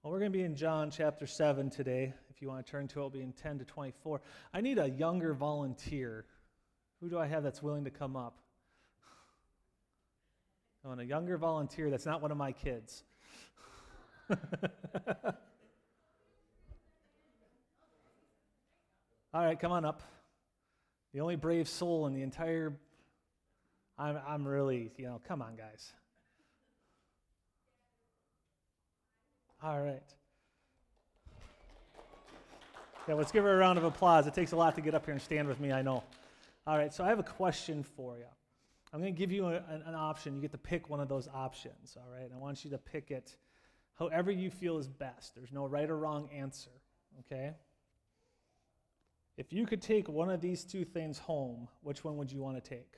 Well, we're going to be in John chapter 7 today. If you want to turn to it, it'll be in 10 to 24. I need a younger volunteer. Who do I have that's willing to come up? I want a younger volunteer that's not one of my kids. All right, come on up. The only brave soul in the entire... I'm really, come on, guys. All right. Yeah, let's give her a round of applause. It takes a lot to get up here and stand with me, I know. All right, so I have a question for you. I'm going to give you an option. You get to pick one of those options, all right? I want you to pick it however you feel is best. There's no right or wrong answer, okay? If you could take one of these two things home, which one would you want to take?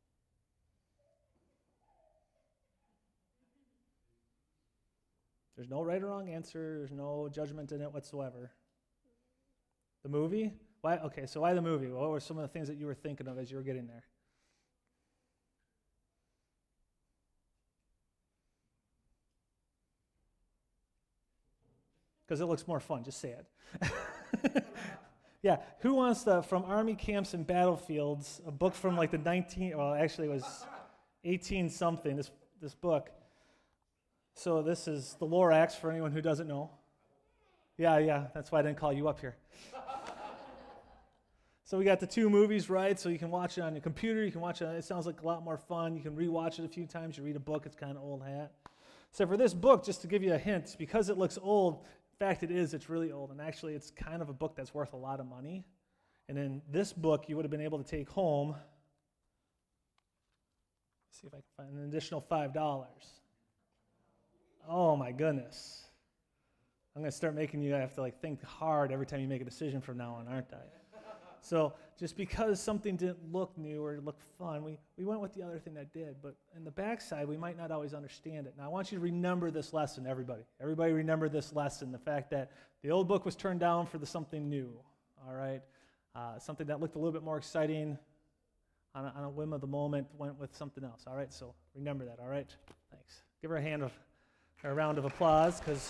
There's no right or wrong answer. There's no judgment in it whatsoever. The movie? Why? Okay, so why the movie? What were some of the things that you were thinking of as you were getting there? Because it looks more fun. Just say it. Yeah, who wants From Army Camps and Battlefields, a book from like it was 18-something, this book. So this is the Lorax, for anyone who doesn't know. Yeah, that's why I didn't call you up here. So we got the two movies, right? So you can watch it on your computer, you can watch it, it sounds like a lot more fun. You can rewatch it a few times, you read a book, it's kind of old hat. So for this book, just to give you a hint, because it looks old, in fact it's really old, and actually it's kind of a book that's worth a lot of money. And in this book, you would have been able to take home, see if I can find an additional $5. Oh my goodness. I'm going to start making you have to think hard every time you make a decision from now on, aren't I? So just because something didn't look new or look fun, we went with the other thing that did. But in the backside, we might not always understand it. Now I want you to remember this lesson, everybody. Everybody remember this lesson, the fact that the old book was turned down for something new, all right? Something that looked a little bit more exciting on a whim of the moment went with something else, all right? So remember that, all right? Thanks. Give her a round of applause, because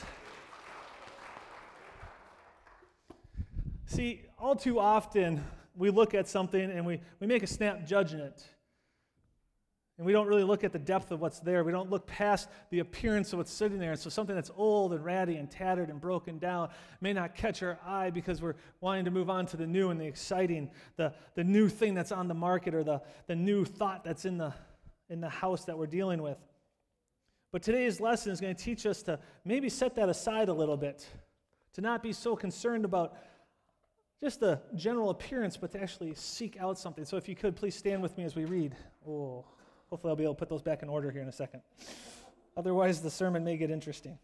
see, all too often we look at something and we make a snap judgment, and we don't really look at the depth of what's there. We don't look past the appearance of what's sitting there, and so something that's old and ratty and tattered and broken down may not catch our eye because we're wanting to move on to the new and the exciting, the new thing that's on the market, or the new thought that's in the house that we're dealing with. But today's lesson is going to teach us to maybe set that aside a little bit, to not be so concerned about just the general appearance, but to actually seek out something. So if you could, please stand with me as we read. Oh, hopefully I'll be able to put those back in order here in a second. Otherwise, the sermon may get interesting.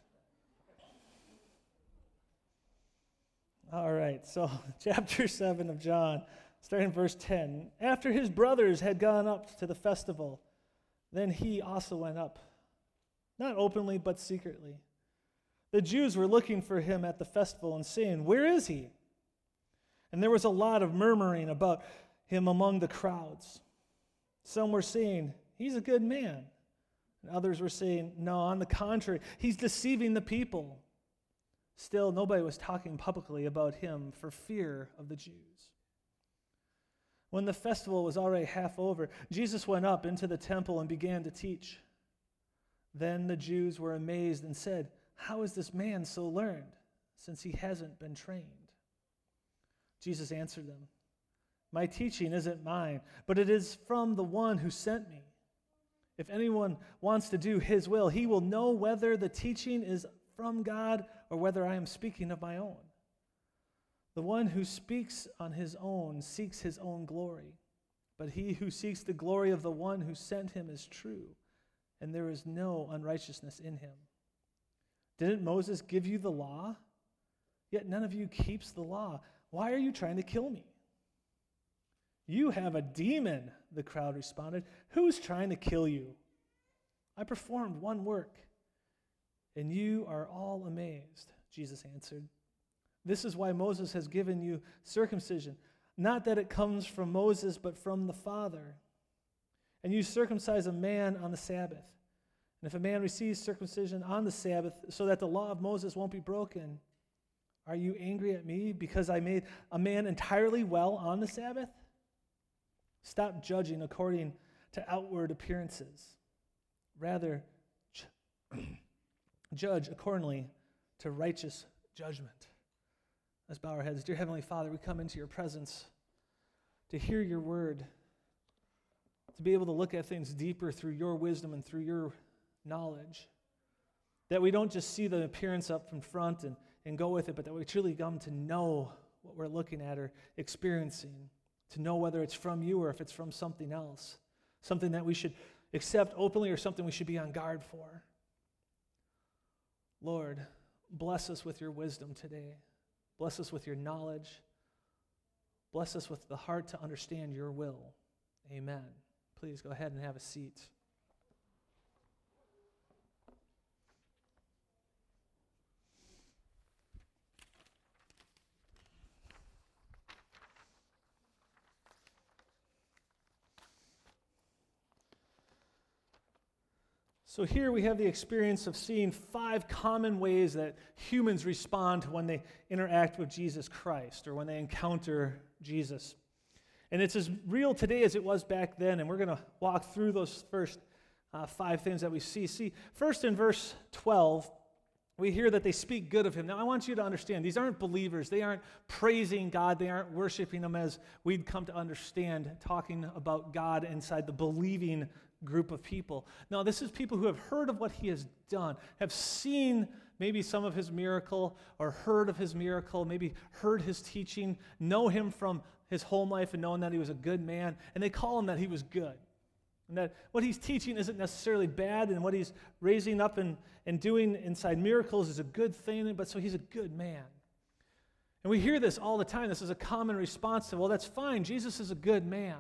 All right, so chapter 7 of John, starting in verse 10. After his brothers had gone up to the festival, then he also went up. Not openly, but secretly. The Jews were looking for him at the festival and saying, "Where is he?" And there was a lot of murmuring about him among the crowds. Some were saying, "He's a good man." And others were saying, "No, on the contrary, he's deceiving the people." Still, nobody was talking publicly about him for fear of the Jews. When the festival was already half over, Jesus went up into the temple and began to teach. Then the Jews were amazed and said, "How is this man so learned, since he hasn't been trained?" Jesus answered them, "My teaching isn't mine, but it is from the one who sent me. If anyone wants to do his will, he will know whether the teaching is from God or whether I am speaking of my own. The one who speaks on his own seeks his own glory, but he who seeks the glory of the one who sent him is true, and there is no unrighteousness in him. Didn't Moses give you the law? Yet none of you keeps the law. Why are you trying to kill me?" "You have a demon," the crowd responded. "Who's trying to kill you? I performed one work, and you are all amazed," Jesus answered. "This is why Moses has given you circumcision, not that it comes from Moses, but from the Father. And you circumcise a man on the Sabbath. And if a man receives circumcision on the Sabbath so that the law of Moses won't be broken, are you angry at me because I made a man entirely well on the Sabbath? Stop judging according to outward appearances. Rather, judge accordingly to righteous judgment. Let's bow our heads. Dear Heavenly Father, we come into your presence to hear your word, to be able to look at things deeper through your wisdom and through your knowledge. That we don't just see the appearance up in front and go with it, but that we truly come to know what we're looking at or experiencing, to know whether it's from you or if it's from something else, something that we should accept openly or something we should be on guard for. Lord, bless us with your wisdom today. Bless us with your knowledge. Bless us with the heart to understand your will. Amen. Please go ahead and have a seat. So here we have the experience of seeing 5 common ways that humans respond when they interact with Jesus Christ or when they encounter Jesus. And it's as real today as it was back then, and we're going to walk through those first 5 things that we see. See, first in verse 12, we hear that they speak good of him. Now, I want you to understand, these aren't believers. They aren't praising God. They aren't worshiping him as we'd come to understand, talking about God inside the believing group of people. No, this is people who have heard of what he has done, have seen maybe some of his miracle or heard of his miracle, maybe heard his teaching, know him from his home life and knowing that he was a good man, and they call him that he was good. And that what he's teaching isn't necessarily bad, and what he's raising up and doing inside miracles is a good thing, but so he's a good man. And we hear this all the time. This is a common response to, well, that's fine, Jesus is a good man.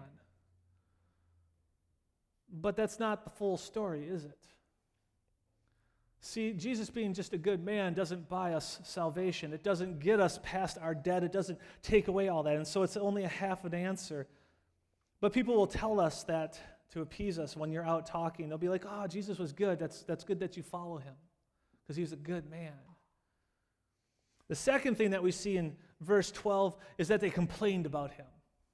But that's not the full story, is it? See, Jesus being just a good man doesn't buy us salvation. It doesn't get us past our debt. It doesn't take away all that. And so it's only a half an answer. But people will tell us that to appease us when you're out talking. They'll be like, oh, Jesus was good. That's good that you follow him because he was a good man. The second thing that we see in verse 12 is that they complained about him.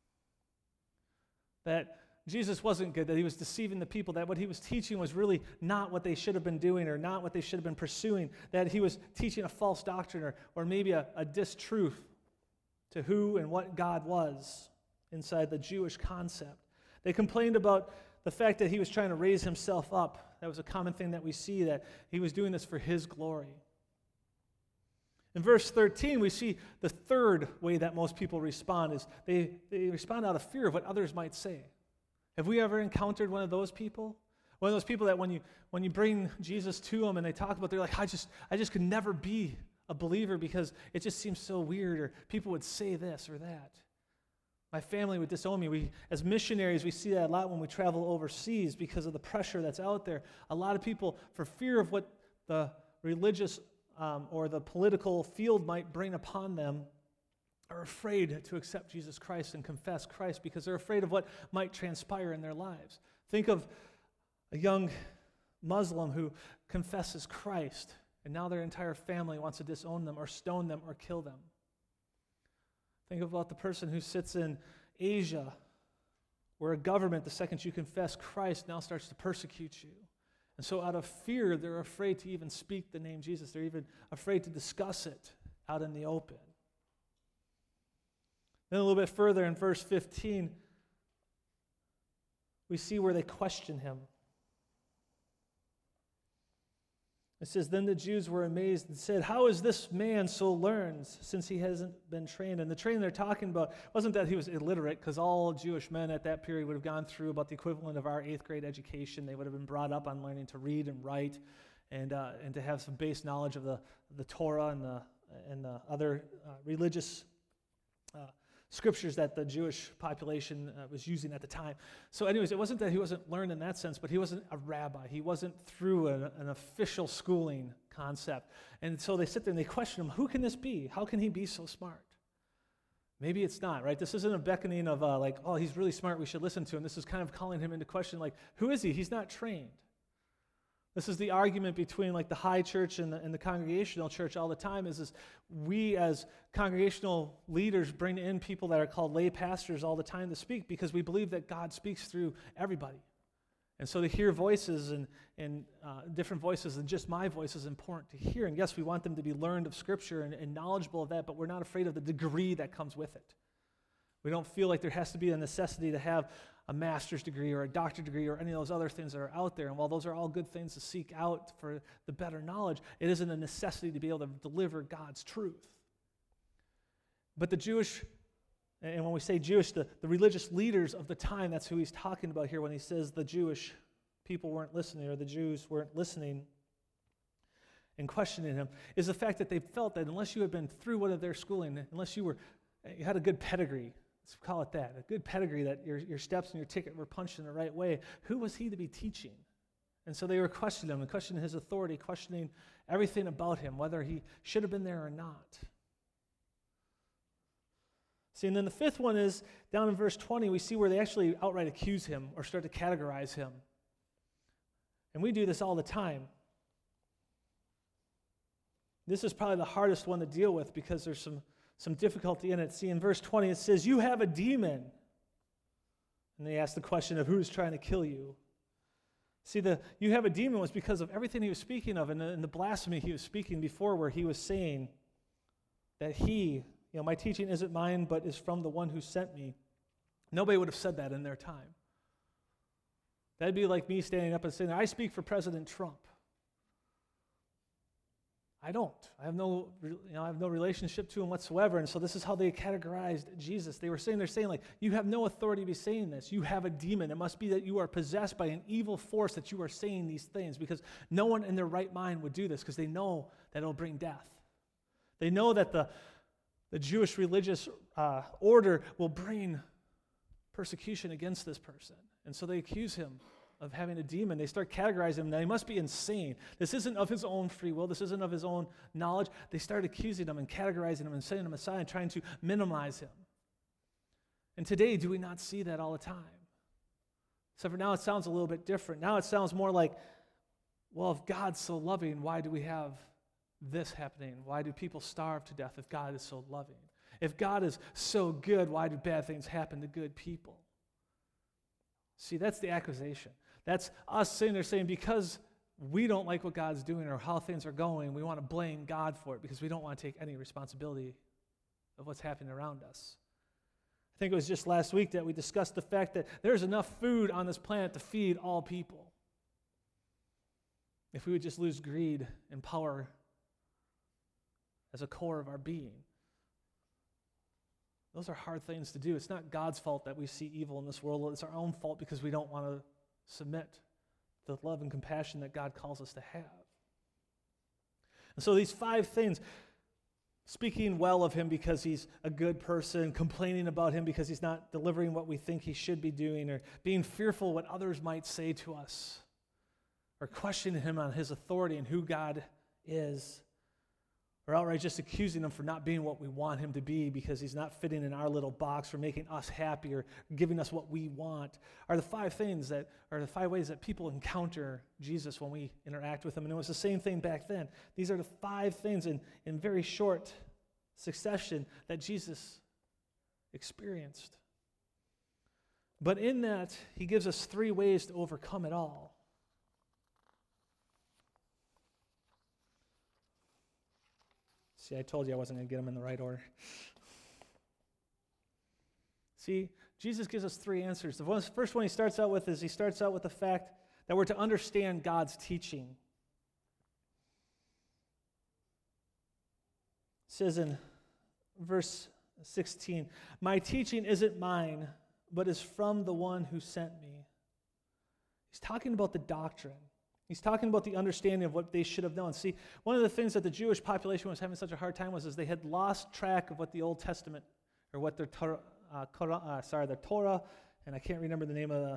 That Jesus wasn't good, that he was deceiving the people, that what he was teaching was really not what they should have been doing or not what they should have been pursuing, that he was teaching a false doctrine or maybe a distruth to who and what God was inside the Jewish concept. They complained about the fact that he was trying to raise himself up. That was a common thing that we see, that he was doing this for his glory. In verse 13, we see the third way that most people respond is they respond out of fear of what others might say. Have we ever encountered one of those people? One of those people that when you bring Jesus to them and they talk about, they're like, I just could never be a believer because it just seems so weird, or people would say this or that. My family would disown me. We, as missionaries, we see that a lot when we travel overseas because of the pressure that's out there. A lot of people, for fear of what the religious or the political field might bring upon them, are afraid to accept Jesus Christ and confess Christ because they're afraid of what might transpire in their lives. Think of a young Muslim who confesses Christ, and now their entire family wants to disown them or stone them or kill them. Think about the person who sits in Asia, where a government, the second you confess Christ, now starts to persecute you. And so out of fear, they're afraid to even speak the name Jesus. They're even afraid to discuss it out in the open. Then a little bit further in verse 15, we see where they question him. It says, then the Jews were amazed and said, how is this man so learned since he hasn't been trained? And the training they're talking about wasn't that he was illiterate, because all Jewish men at that period would have gone through about the equivalent of our 8th grade education. They would have been brought up on learning to read and write and to have some base knowledge of the Torah and the other religious scriptures that the Jewish population was using at the time. So anyways, it wasn't that he wasn't learned in that sense, but he wasn't a rabbi. He wasn't through an official schooling concept. And so they sit there and they question him, who can this be? How can he be so smart? Maybe it's not, right? This isn't a beckoning of like, oh, he's really smart, we should listen to him. This is kind of calling him into question, like, who is he? He's not trained. This is the argument between like the high church and the congregational church all the time is we as congregational leaders bring in people that are called lay pastors all the time to speak because we believe that God speaks through everybody. And so to hear voices and different voices than just my voice is important to hear. And yes, we want them to be learned of Scripture and knowledgeable of that, but we're not afraid of the degree that comes with it. We don't feel like there has to be a necessity to have a master's degree or a doctorate degree or any of those other things that are out there. And while those are all good things to seek out for the better knowledge, it isn't a necessity to be able to deliver God's truth. But the Jewish, and when we say Jewish, the religious leaders of the time, that's who he's talking about here when he says the Jewish people weren't listening or the Jews weren't listening and questioning him, is the fact that they felt that unless you had been through one of their schooling, unless you had a good pedigree, let's call it that, a good pedigree that your steps and your ticket were punched in the right way, who was he to be teaching? And so they were questioning him and questioning his authority, questioning everything about him, whether he should have been there or not. See, and then the fifth one is, down in verse 20, we see where they actually outright accuse him or start to categorize him. And we do this all the time. This is probably the hardest one to deal with because there's some difficulty in it. See, in verse 20, it says, "You have a demon." And they ask the question of who's trying to kill you. See, "you have a demon" was because of everything he was speaking of and the blasphemy he was speaking before, where he was saying that my teaching isn't mine, but is from the one who sent me. Nobody would have said that in their time. That'd be like me standing up and saying, "I speak for President Trump." I don't. I have no relationship to him whatsoever. And so this is how they categorized Jesus. They're saying like, you have no authority to be saying this. You have a demon. It must be that you are possessed by an evil force that you are saying these things, because no one in their right mind would do this because they know that it'll bring death. They know that the Jewish religious order will bring persecution against this person. And so they accuse him of having a demon. They start categorizing him. Now, he must be insane. This isn't of his own free will. This isn't of his own knowledge. They start accusing him and categorizing him and setting him aside and trying to minimize him. And today, do we not see that all the time? Except for now it sounds a little bit different. Now it sounds more like, well, if God's so loving, why do we have this happening? Why do people starve to death if God is so loving? If God is so good, why do bad things happen to good people? See, that's the accusation. That's us sitting there saying, because we don't like what God's doing or how things are going, we want to blame God for it because we don't want to take any responsibility of what's happening around us. I think it was just last week that we discussed the fact that there's enough food on this planet to feed all people. If we would just lose greed and power as a core of our being. Those are hard things to do. It's not God's fault that we see evil in this world. It's our own fault because we don't want to submit to the love and compassion that God calls us to have. And so these 5 things, speaking well of him because he's a good person, complaining about him because he's not delivering what we think he should be doing, or being fearful what others might say to us, or questioning him on his authority and who God is, or outright just accusing him for not being what we want him to be because he's not fitting in our little box or making us happy or giving us what we want, are the 5 things that are the 5 ways that people encounter Jesus when we interact with him. And it was the same thing back then. These are the 5 things in very short succession that Jesus experienced. But in that, he gives us 3 ways to overcome it all. See, I told you I wasn't going to get them in the right order. See, Jesus gives us 3 answers. The first one he starts out with the fact that we're to understand God's teaching. It says in verse 16, "My teaching isn't mine, but is from the one who sent me." He's talking about the doctrine. He's talking about the understanding of what they should have known. See, one of the things that the Jewish population was having such a hard time was is they had lost track of what the Old Testament, or what their Torah, and I can't remember the name of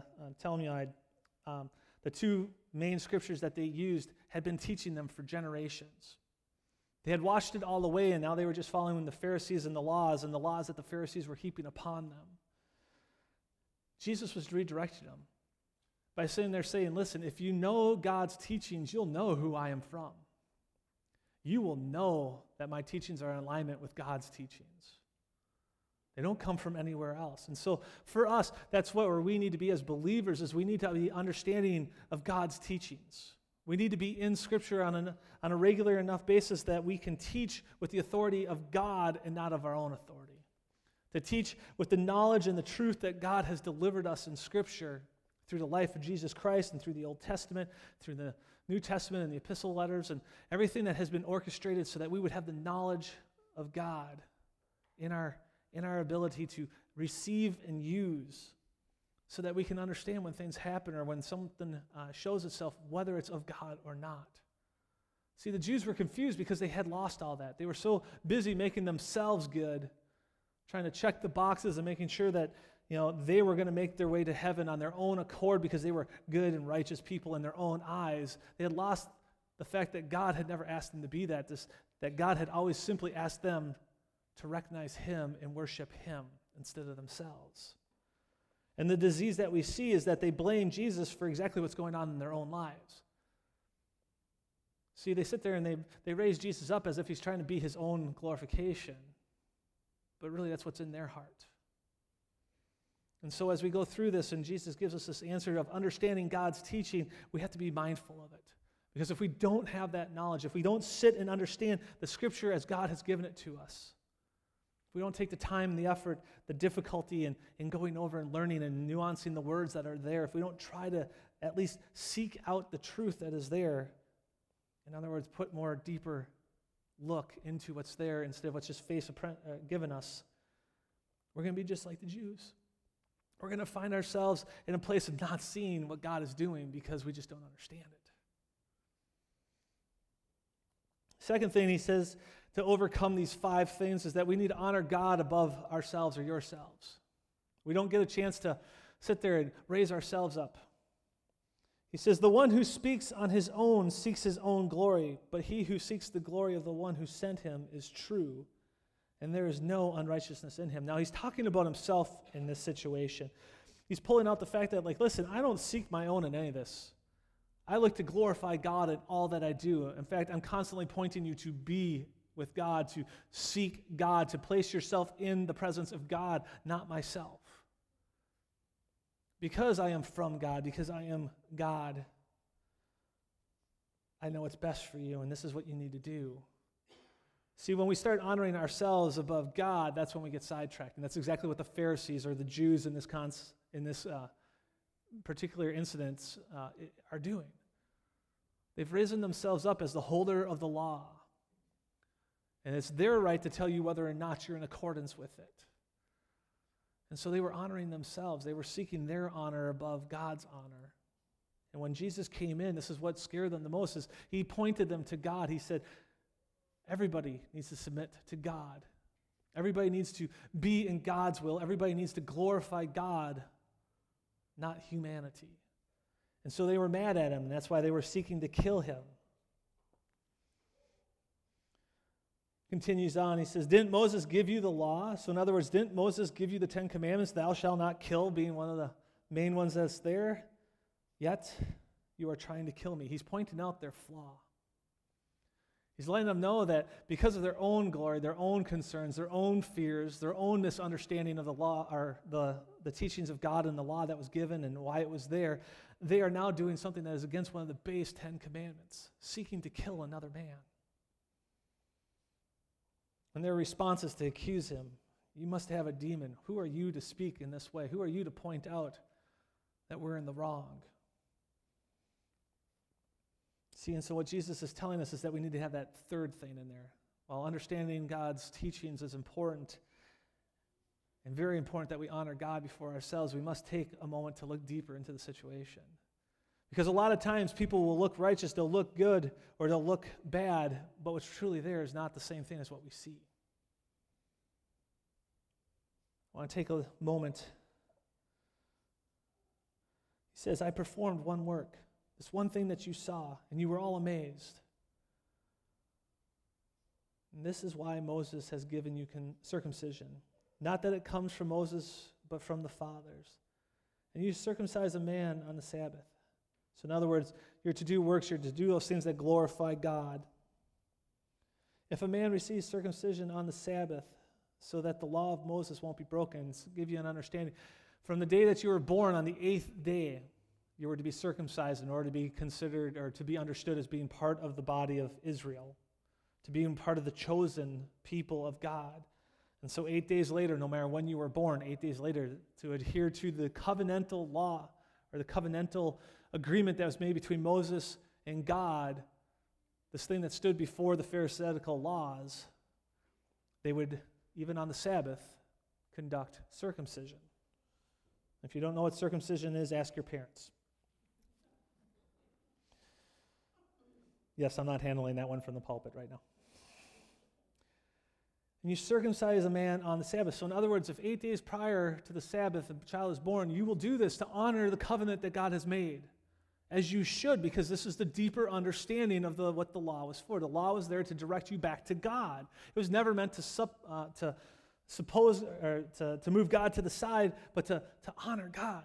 the 2 main scriptures that they used had been teaching them for generations. They had washed it all away, and now they were just following the Pharisees and the laws that the Pharisees were heaping upon them. Jesus was redirecting them. by sitting there saying, listen, if you know God's teachings, you'll know who I am from. You will know that my teachings are in alignment with God's teachings. They don't come from anywhere else. And so for us, that's where we need to be as believers, is we need to be understanding of God's teachings. We need to be in Scripture on a regular enough basis that we can teach with the authority of God and not of our own authority. To teach with the knowledge and the truth that God has delivered us in Scripture through the life of Jesus Christ and through the Old Testament, through the New Testament and the epistle letters, and everything that has been orchestrated so that we would have the knowledge of God in our ability to receive and use, so that we can understand when things happen or when something shows itself, whether it's of God or not. See, the Jews were confused because they had lost all that. They were so busy making themselves good, trying to check the boxes and making sure that they were going to make their way to heaven on their own accord because they were good and righteous people in their own eyes. They had lost the fact that God had never asked them to be that, that God had always simply asked them to recognize Him and worship Him instead of themselves. And the disease that we see is that they blame Jesus for exactly what's going on in their own lives. See, they sit there and they raise Jesus up as if He's trying to be His own glorification. But really, that's what's in their heart. And so as we go through this and Jesus gives us this answer of understanding God's teaching, we have to be mindful of it. Because if we don't have that knowledge, if we don't sit and understand the Scripture as God has given it to us, if we don't take the time and the effort, the difficulty in going over and learning and nuancing the words that are there, if we don't try to at least seek out the truth that is there, in other words, put more deeper look into what's there instead of what's just given us, we're going to be just like the Jews. We're going to find ourselves in a place of not seeing what God is doing because we just don't understand it. Second thing he says to overcome these 5 things is that we need to honor God above ourselves or yourselves. We don't get a chance to sit there and raise ourselves up. He says, the one who speaks on his own seeks his own glory, but he who seeks the glory of the one who sent him is true, and there is no unrighteousness in him. Now, he's talking about himself in this situation. He's pulling out the fact that, listen, I don't seek my own in any of this. I look to glorify God in all that I do. In fact, I'm constantly pointing you to be with God, to seek God, to place yourself in the presence of God, not myself. Because I am from God, because I am God, I know what's best for you, and this is what you need to do. See, when we start honoring ourselves above God, that's when we get sidetracked. And that's exactly what the Pharisees or the Jews in this particular incident are doing. They've risen themselves up as the holder of the law. And it's their right to tell you whether or not you're in accordance with it. And so they were honoring themselves. They were seeking their honor above God's honor. And when Jesus came in, this is what scared them the most, is he pointed them to God. He said, everybody needs to submit to God. Everybody needs to be in God's will. Everybody needs to glorify God, not humanity. And so they were mad at him, and that's why they were seeking to kill him. Continues on, he says, didn't Moses give you the law? So in other words, didn't Moses give you the 10 Commandments, thou shalt not kill, being one of the main ones that's there? Yet you are trying to kill me. He's pointing out their flaw. He's letting them know that because of their own glory, their own concerns, their own fears, their own misunderstanding of the law, or the teachings of God and the law that was given and why it was there, they are now doing something that is against one of the base 10 Commandments, seeking to kill another man. And their response is to accuse him. You must have a demon. Who are you to speak in this way? Who are you to point out that we're in the wrong? See, and so what Jesus is telling us is that we need to have that third thing in there. While understanding God's teachings is important, and very important that we honor God before ourselves, we must take a moment to look deeper into the situation. Because a lot of times people will look righteous, they'll look good, or they'll look bad, but what's truly there is not the same thing as what we see. I want to take a moment. He says, I performed one work, this one thing that you saw, and you were all amazed. And this is why Moses has given you circumcision. Not that it comes from Moses, but from the fathers. And you circumcise a man on the Sabbath. So in other words, you're to do works, you're to do those things that glorify God. If a man receives circumcision on the Sabbath so that the law of Moses won't be broken, to give you an understanding, from the day that you were born on the 8th day, you were to be circumcised in order to be considered or to be understood as being part of the body of Israel, to being part of the chosen people of God. And so 8 days later, no matter when you were born, 8 days later, to adhere to the covenantal law or the covenantal agreement that was made between Moses and God, this thing that stood before the Pharisaical laws, they would, even on the Sabbath, conduct circumcision. If you don't know what circumcision is, ask your parents. Yes, I'm not handling that one from the pulpit right now. And you circumcise a man on the Sabbath. So in other words, if 8 days prior to the Sabbath a child is born, you will do this to honor the covenant that God has made, as you should, because this is the deeper understanding of what the law was for. The law was there to direct you back to God. It was never meant to suppose or to move God to the side, but to honor God.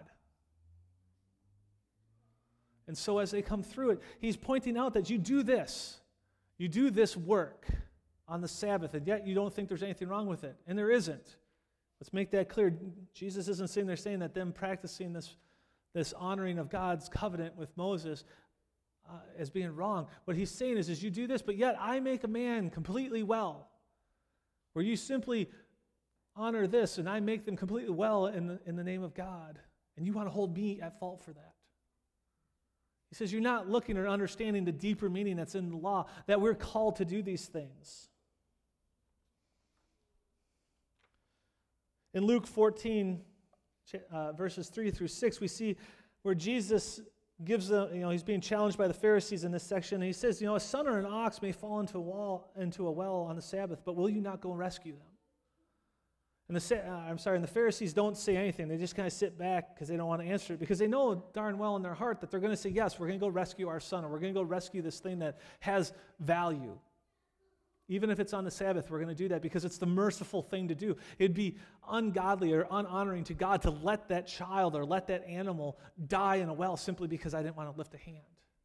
And so as they come through it, he's pointing out that you do this work on the Sabbath, and yet you don't think there's anything wrong with it. And there isn't. Let's make that clear. Jesus isn't sitting there saying that them practicing this honoring of God's covenant with Moses as being wrong. What he's saying is you do this, but yet I make a man completely well, where you simply honor this, and I make them completely well in the name of God, and you want to hold me at fault for that. He says you're not looking or understanding the deeper meaning that's in the law, that we're called to do these things. In Luke 14, verses 3 through 6, we see where Jesus gives he's being challenged by the Pharisees in this section, and he says, a son or an ox may fall into a well on the Sabbath, but will you not go and rescue them? And the Pharisees don't say anything. They just kind of sit back because they don't want to answer it, because they know darn well in their heart that they're going to say, yes, we're going to go rescue our son, or we're going to go rescue this thing that has value. Even if it's on the Sabbath, we're going to do that because it's the merciful thing to do. It'd be ungodly or unhonoring to God to let that child or let that animal die in a well simply because I didn't want to lift a hand.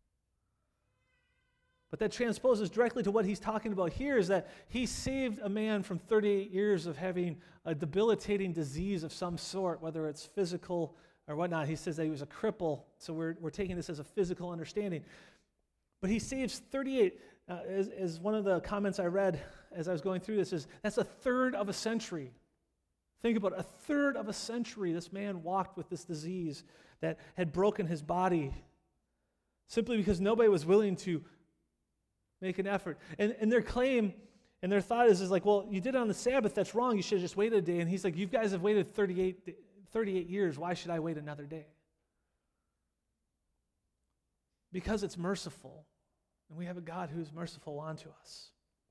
But that transposes directly to what he's talking about here, is that he saved a man from 38 years of having a debilitating disease of some sort, whether it's physical or whatnot. He says that he was a cripple, so we're taking this as a physical understanding. But he saves 38. As one of the comments I read as I was going through this is, that's a third of a century. Think about it, a third of a century this man walked with this disease that had broken his body simply because nobody was willing to make an effort. And their claim and their thought is like, well, you did it on the Sabbath, that's wrong, you should have just waited a day. And he's like, you guys have waited 38 years, why should I wait another day? Because it's merciful. And we have a God who's merciful unto us.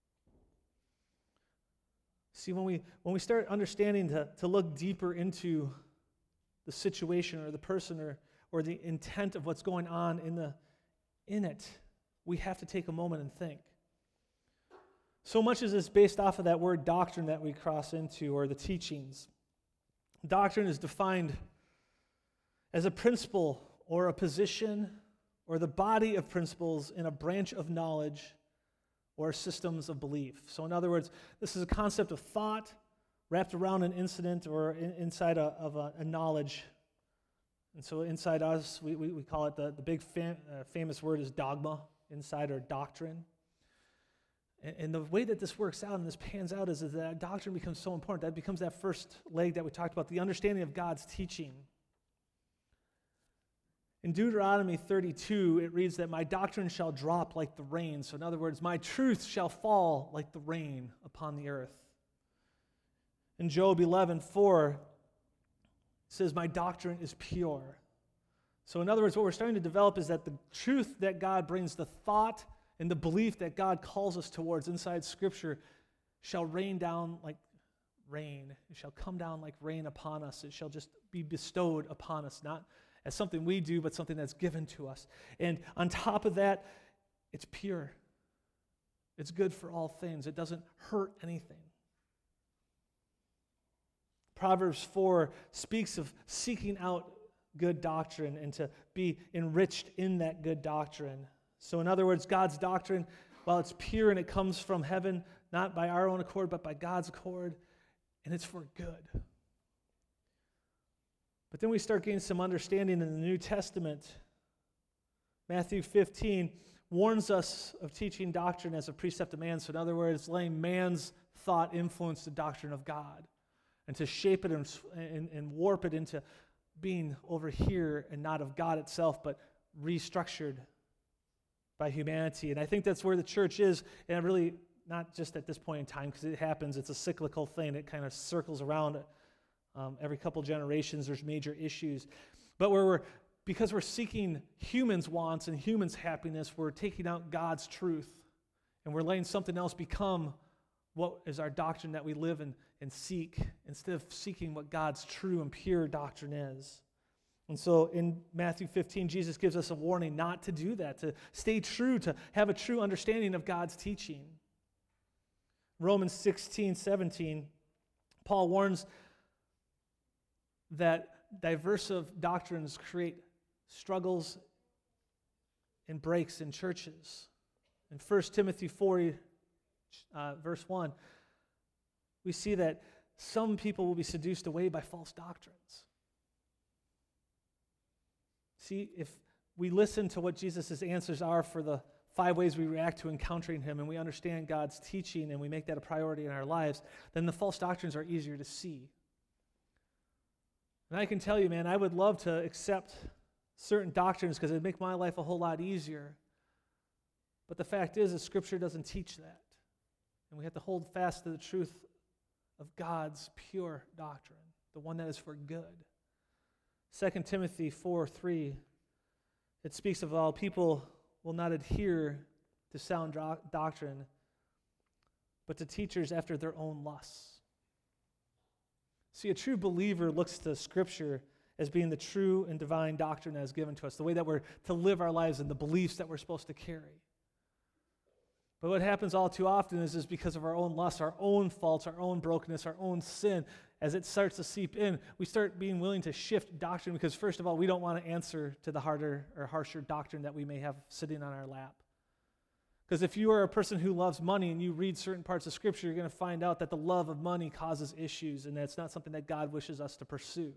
See, when we start understanding to look deeper into the situation or the person or the intent of what's going on in it, we have to take a moment and think. So much is this based off of that word doctrine that we cross into, or the teachings. Doctrine is defined as a principle or a position or the body of principles in a branch of knowledge or systems of belief. So in other words, this is a concept of thought wrapped around an incident or inside of a knowledge. And so inside us, we call it the big famous word is dogma, inside our doctrine. And the way that this works out and this pans out is that doctrine becomes so important. That becomes that first leg that we talked about, the understanding of God's teaching. In Deuteronomy 32, it reads that my doctrine shall drop like the rain. So in other words, my truth shall fall like the rain upon the earth. In Job 11:4, it says my doctrine is pure. So in other words, what we're starting to develop is that the truth that God brings, the thought and the belief that God calls us towards inside Scripture shall rain down like rain. It shall come down like rain upon us. It shall just be bestowed upon us, not as something we do, but something that's given to us. And on top of that, it's pure. It's good for all things. It doesn't hurt anything. Proverbs 4 speaks of seeking out good doctrine and to be enriched in that good doctrine. So in other words, God's doctrine, while it's pure and it comes from heaven, not by our own accord, but by God's accord, and it's for good. But then we start getting some understanding in the New Testament. Matthew 15 warns us of teaching doctrine as a precept of man. So in other words, letting man's thought influence the doctrine of God and to shape it and warp it into being over here and not of God itself, but restructured by humanity. And I think that's where the church is, and really not just at this point in time, because it happens, it's a cyclical thing. It kind of circles around every couple generations. There's major issues. But because we're seeking humans' wants and humans' happiness, we're taking out God's truth, and we're letting something else become what is our doctrine that we live and seek, instead of seeking what God's true and pure doctrine is. And so in Matthew 15, Jesus gives us a warning not to do that, to stay true, to have a true understanding of God's teaching. Romans 16:17, Paul warns that diversive doctrines create struggles and breaks in churches. In 1 Timothy 4, verse 1, we see that some people will be seduced away by false doctrines. See, if we listen to what Jesus' answers are for the 5 ways we react to encountering him, and we understand God's teaching and we make that a priority in our lives, then the false doctrines are easier to see. And I can tell you, man, I would love to accept certain doctrines because it would make my life a whole lot easier. But the fact is Scripture doesn't teach that. And we have to hold fast to the truth of God's pure doctrine, the one that is for good. 2 Timothy 4:3, it speaks of all people will not adhere to sound doctrine, but to teachers after their own lusts. See, a true believer looks to Scripture as being the true and divine doctrine that is given to us, the way that we're to live our lives and the beliefs that we're supposed to carry. But what happens all too often is because of our own lusts, our own faults, our own brokenness, our own sin, as it starts to seep in, we start being willing to shift doctrine because, first of all, we don't want to answer to the harder or harsher doctrine that we may have sitting on our lap. Because if you are a person who loves money and you read certain parts of Scripture, you're going to find out that the love of money causes issues, and that's not something that God wishes us to pursue.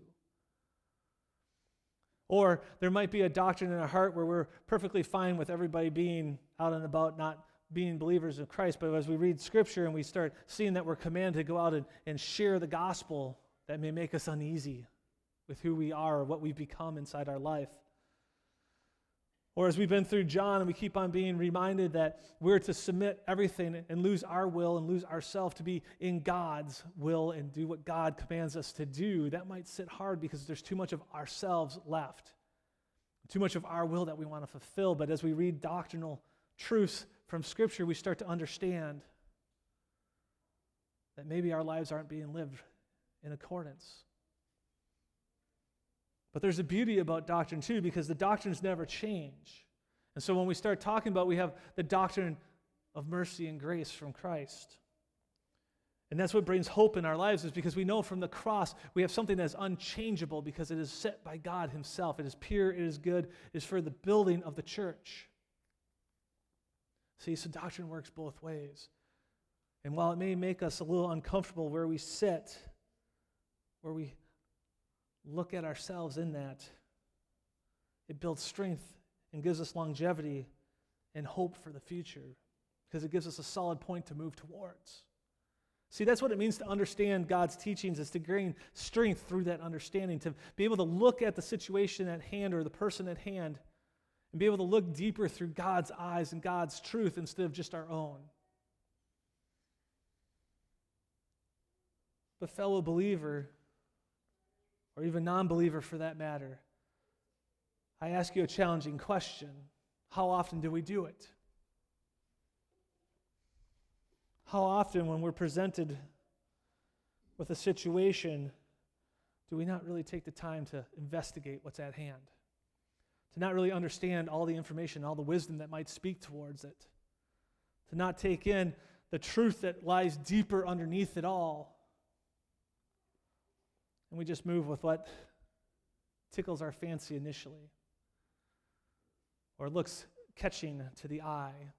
Or there might be a doctrine in our heart where we're perfectly fine with everybody being out and about, not being believers of Christ, but as we read Scripture and we start seeing that we're commanded to go out and share the gospel, that may make us uneasy with who we are or what we've become inside our life. Or as we've been through John and we keep on being reminded that we're to submit everything and lose our will and lose ourselves to be in God's will and do what God commands us to do, that might sit hard because there's too much of ourselves left, too much of our will that we want to fulfill. But as we read doctrinal truths from Scripture, we start to understand that maybe our lives aren't being lived in accordance. But there's a beauty about doctrine too, because the doctrines never change. And so when we start talking about, we have the doctrine of mercy and grace from Christ. And that's what brings hope in our lives, is because we know from the cross we have something that's unchangeable because it is set by God himself. It is pure, it is good, it is for the building of the church. See, so doctrine works both ways. And while it may make us a little uncomfortable where we sit, where we look at ourselves in that, it builds strength and gives us longevity and hope for the future because it gives us a solid point to move towards. See, that's what it means to understand God's teachings, is to gain strength through that understanding, to be able to look at the situation at hand or the person at hand and be able to look deeper through God's eyes and God's truth instead of just our own. But fellow believer, or even non-believer for that matter, I ask you a challenging question. How often do we do it? How often when we're presented with a situation do we not really take the time to investigate what's at hand? To not really understand all the information, all the wisdom that might speak towards it. To not take in the truth that lies deeper underneath it all. And we just move with what tickles our fancy initially, or looks catching to the eye.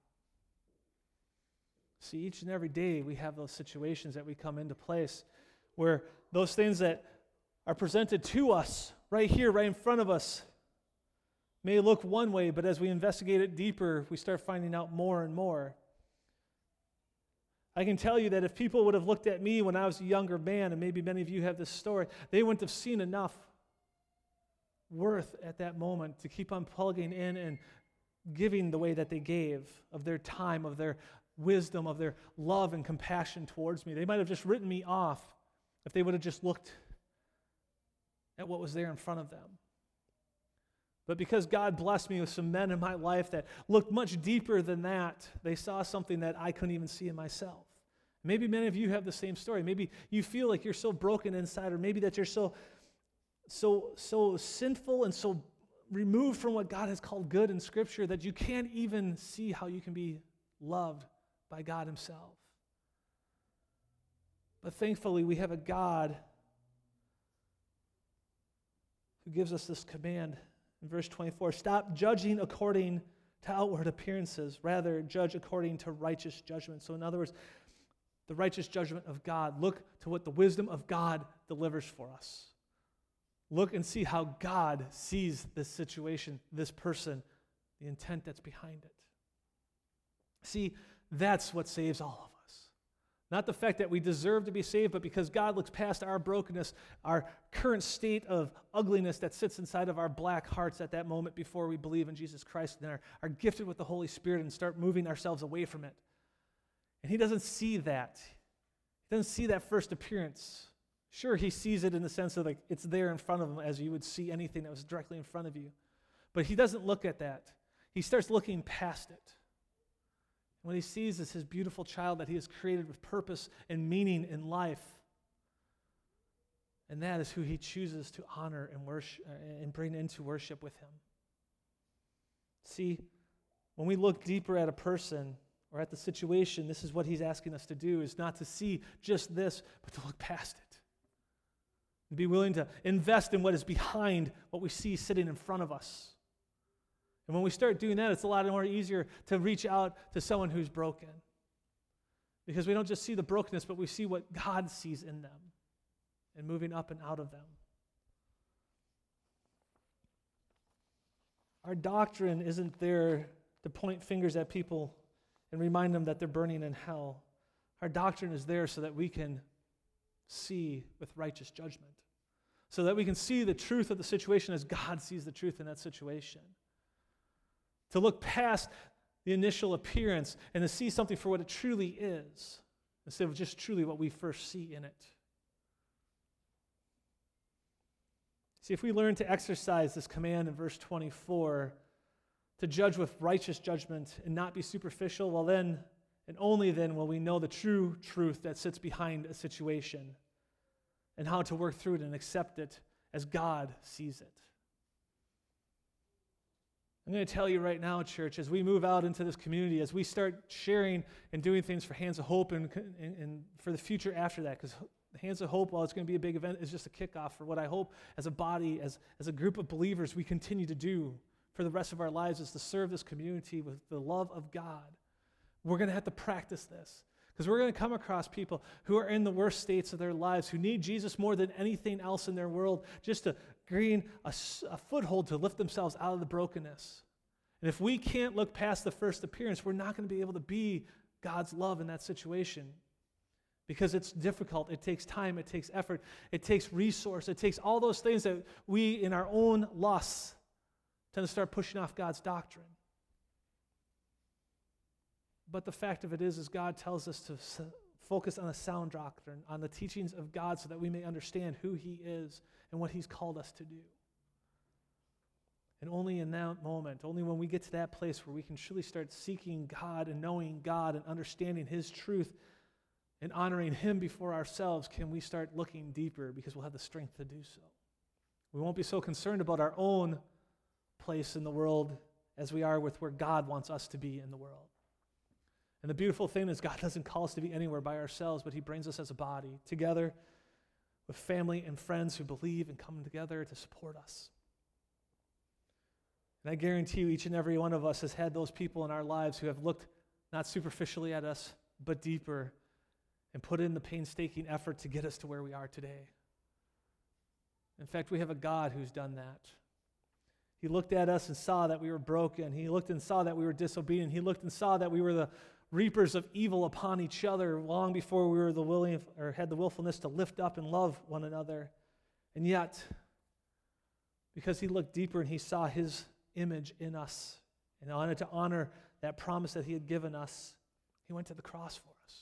See, each and every day we have those situations that we come into place where those things that are presented to us right here, right in front of us, may look one way, but as we investigate it deeper, we start finding out more and more. I can tell you that if people would have looked at me when I was a younger man, and maybe many of you have this story, they wouldn't have seen enough worth at that moment to keep on plugging in and giving the way that they gave of their time, of their wisdom, of their love and compassion towards me. They might have just written me off if they would have just looked at what was there in front of them. But because God blessed me with some men in my life that looked much deeper than that, they saw something that I couldn't even see in myself. Maybe many of you have the same story. Maybe you feel like you're so broken inside, or maybe that you're so sinful and so removed from what God has called good in Scripture that you can't even see how you can be loved by God Himself. But thankfully, we have a God who gives us this command in verse 24. Stop judging according to outward appearances. Rather, judge according to righteous judgment. So in other words, the righteous judgment of God. Look to what the wisdom of God delivers for us. Look and see how God sees this situation, this person, the intent that's behind it. See, that's what saves all of us. Not the fact that we deserve to be saved, but because God looks past our brokenness, our current state of ugliness that sits inside of our black hearts at that moment before we believe in Jesus Christ and are gifted with the Holy Spirit and start moving ourselves away from it. And He doesn't see that. He doesn't see that first appearance. Sure, He sees it in the sense of like it's there in front of Him as you would see anything that was directly in front of you. But He doesn't look at that. He starts looking past it. And what He sees is His beautiful child that He has created with purpose and meaning in life. And that is who He chooses to honor and worship and bring into worship with Him. See, when we look deeper at a person or at the situation, this is what He's asking us to do, is not to see just this, but to look past it. And be willing to invest in what is behind what we see sitting in front of us. And when we start doing that, it's a lot more easier to reach out to someone who's broken. Because we don't just see the brokenness, but we see what God sees in them and moving up and out of them. Our doctrine isn't there to point fingers at people and remind them that they're burning in hell. Our doctrine is there so that we can see with righteous judgment, so that we can see the truth of the situation as God sees the truth in that situation. To look past the initial appearance and to see something for what it truly is, instead of just truly what we first see in it. See, if we learn to exercise this command in verse 24, to judge with righteous judgment and not be superficial, well then, and only then will we know the true truth that sits behind a situation and how to work through it and accept it as God sees it. I'm going to tell you right now, church, as we move out into this community, as we start sharing and doing things for Hands of Hope and for the future after that, because Hands of Hope, while it's going to be a big event, is just a kickoff for what I hope as a body, as a group of believers, we continue to do for the rest of our lives, is to serve this community with the love of God. We're going to have to practice this, because we're going to come across people who are in the worst states of their lives, who need Jesus more than anything else in their world, just to gain a foothold to lift themselves out of the brokenness. And if we can't look past the first appearance, we're not going to be able to be God's love in that situation, because it's difficult. It takes time. It takes effort. It takes resource. It takes all those things that we, in our own lusts, tend to start pushing off God's doctrine. But the fact of it is God tells us to focus on a sound doctrine, on the teachings of God, so that we may understand who He is and what He's called us to do. And only in that moment, only when we get to that place where we can truly start seeking God and knowing God and understanding His truth and honoring Him before ourselves, can we start looking deeper, because we'll have the strength to do so. We won't be so concerned about our own place in the world as we are with where God wants us to be in the world. And the beautiful thing is God doesn't call us to be anywhere by ourselves, but He brings us as a body together with family and friends who believe and come together to support us. And I guarantee you, each and every one of us has had those people in our lives who have looked not superficially at us, but deeper, and put in the painstaking effort to get us to where we are today. In fact, we have a God who's done that. He looked at us and saw that we were broken. He looked and saw that we were disobedient. He looked and saw that we were the reapers of evil upon each other long before we were had the willfulness to lift up and love one another. And yet, because he looked deeper and he saw his image in us and wanted to honor that promise that he had given us, he went to the cross for us.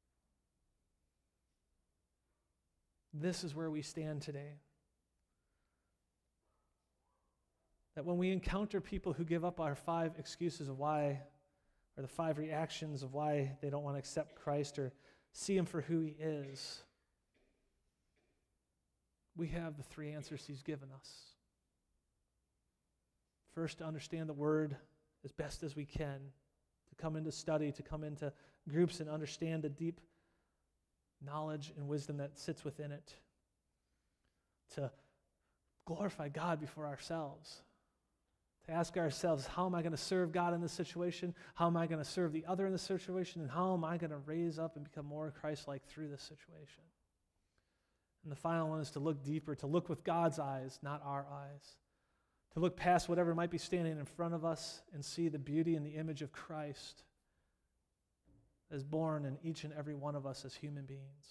This is where we stand today. That when we encounter people who give up our 5 excuses of why, or the 5 reactions of why they don't want to accept Christ or see him for who he is, we have the 3 answers he's given us. First, to understand the Word as best as we can, to come into study, to come into groups and understand the deep knowledge and wisdom that sits within it, to glorify God before ourselves, to ask ourselves, how am I going to serve God in this situation? How am I going to serve the other in this situation? And how am I going to raise up and become more Christ-like through this situation? And the final one is to look deeper, to look with God's eyes, not our eyes, to look past whatever might be standing in front of us and see the beauty and the image of Christ as born in each and every one of us as human beings.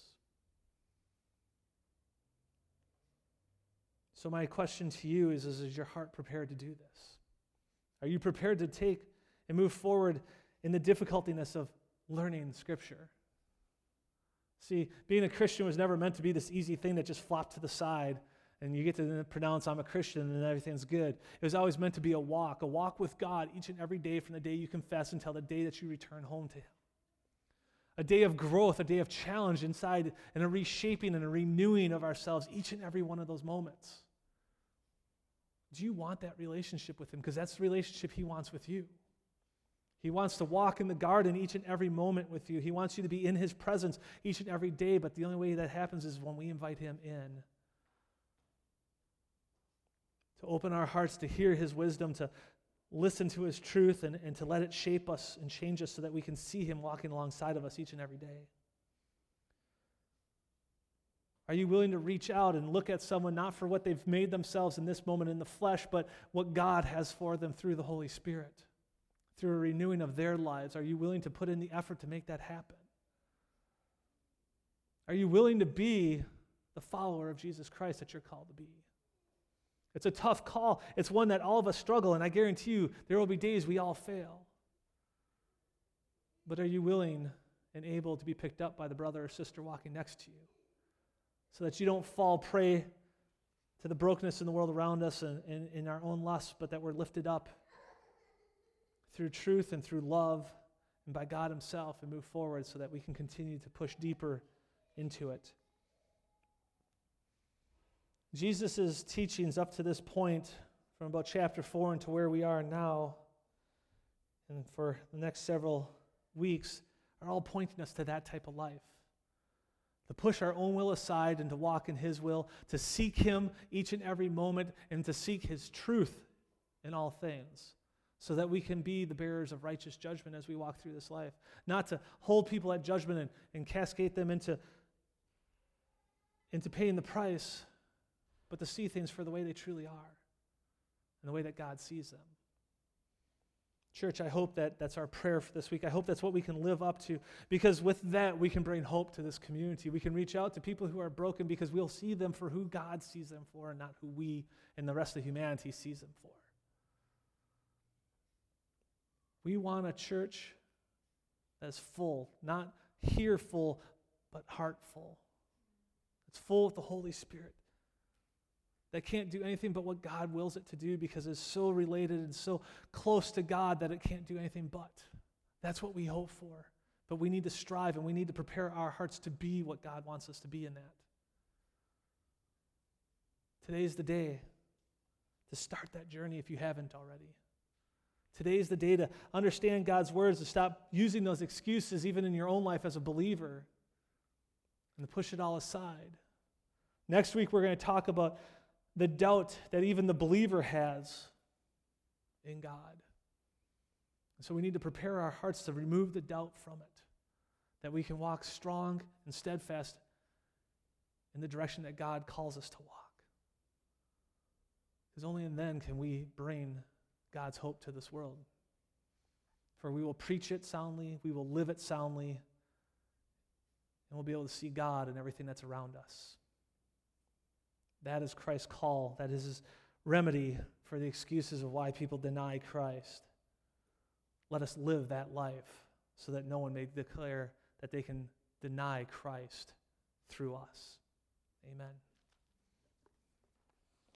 So my question to you is your heart prepared to do this? Are you prepared to take and move forward in the difficultiness of learning Scripture? See, being a Christian was never meant to be this easy thing that just flopped to the side and you get to pronounce I'm a Christian and everything's good. It was always meant to be a walk with God each and every day from the day you confess until the day that you return home to him. A day of growth, a day of challenge inside, and a reshaping and a renewing of ourselves each and every one of those moments. Do you want that relationship with him? Because that's the relationship he wants with you. He wants to walk in the garden each and every moment with you. He wants you to be in his presence each and every day, but the only way that happens is when we invite him in. To open our hearts to hear his wisdom, to listen to his truth, and to let it shape us and change us so that we can see him walking alongside of us each and every day. Are you willing to reach out and look at someone not for what they've made themselves in this moment in the flesh, but what God has for them through the Holy Spirit, through a renewing of their lives? Are you willing to put in the effort to make that happen? Are you willing to be the follower of Jesus Christ that you're called to be? It's a tough call. It's one that all of us struggle, and I guarantee you there will be days we all fail. But are you willing and able to be picked up by the brother or sister walking next to you so that you don't fall prey to the brokenness in the world around us and in our own lusts, but that we're lifted up through truth and through love and by God himself and move forward so that we can continue to push deeper into it. Jesus' teachings up to this point, from about chapter 4 into where we are now, and for the next several weeks, are all pointing us to that type of life. To push our own will aside and to walk in his will, to seek him each and every moment, and to seek his truth in all things, so that we can be the bearers of righteous judgment as we walk through this life. Not to hold people at judgment and cascade them into paying the price, but to see things for the way they truly are and the way that God sees them. Church, I hope that that's our prayer for this week. I hope that's what we can live up to, because with that, we can bring hope to this community. We can reach out to people who are broken because we'll see them for who God sees them for and not who we and the rest of humanity sees them for. We want a church that's full, not here full, but heart full. It's full with the Holy Spirit. That can't do anything but what God wills it to do because it's so related and so close to God that it can't do anything but. That's what we hope for. But we need to strive and we need to prepare our hearts to be what God wants us to be in that. Today's the day to start that journey if you haven't already. Today's the day to understand God's words, to stop using those excuses even in your own life as a believer and to push it all aside. Next week we're going to talk about the doubt that even the believer has in God. And so we need to prepare our hearts to remove the doubt from it, that we can walk strong and steadfast in the direction that God calls us to walk. Because only then can we bring God's hope to this world. For we will preach it soundly, we will live it soundly, and we'll be able to see God in everything that's around us. That is Christ's call. That is his remedy for the excuses of why people deny Christ. Let us live that life so that no one may declare that they can deny Christ through us. Amen.